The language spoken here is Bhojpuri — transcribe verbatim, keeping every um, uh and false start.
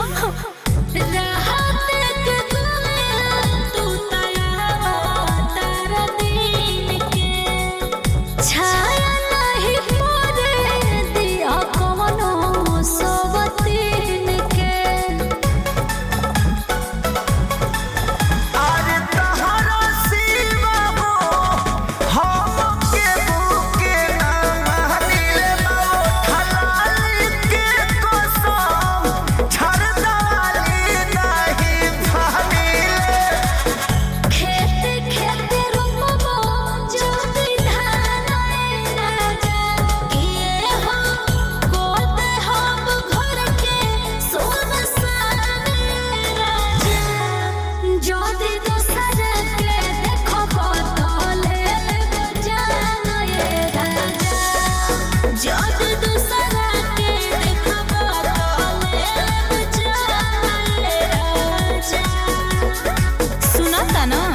राहत के दुनिया तू तया तार दिन के छाया नहीं पड़े दिया कवनो सोबतीन के अरे तहरा सिवा हो हमके बुके ना मानिले बाबू ठलाली के कसम छरदाली नहीं भानिले खेते खेते रोमबो जो विधान राजा किए हो कोते हम घर के सुनसान राजा ज्योति दूसर के देखो बदले बजान ये राजा ज्योति दूसर के देखो बदले बजान ये राजा सुना था ना।